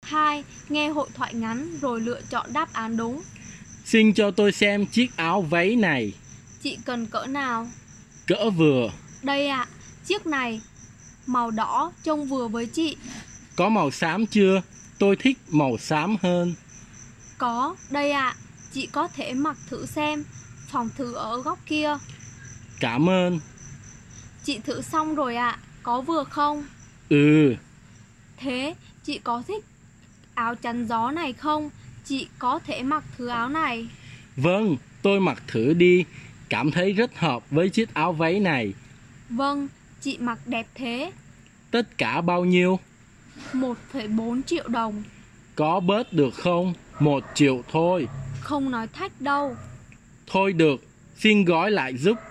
2. Nghe hội thoại ngắn rồi lựa chọn đáp án đúng. Xin cho tôi xem chiếc áo váy này. Chị cần cỡ nào? Cỡ vừa. Đây ạ, chiếc này màu đỏ trông vừa với chị. Có màu xám chưa? Tôi thích màu xám hơn. Có, đây ạ, chị có thể mặc thử xem. Phòng thử ở góc kia. Cảm ơn. Chị thử xong rồi ạ, có vừa không? Ừ. Thế chị có thích áo chắn gió này không? Chị có thể mặc thử áo này. Vâng, tôi mặc thử đi. Cảm thấy rất hợp với chiếc áo váy này. Vâng, chị mặc đẹp thế. Tất cả bao nhiêu? 1,4 triệu đồng. Có bớt được không? 1 triệu thôi. Không nói thách đâu. Thôi được, xin gói lại giúp.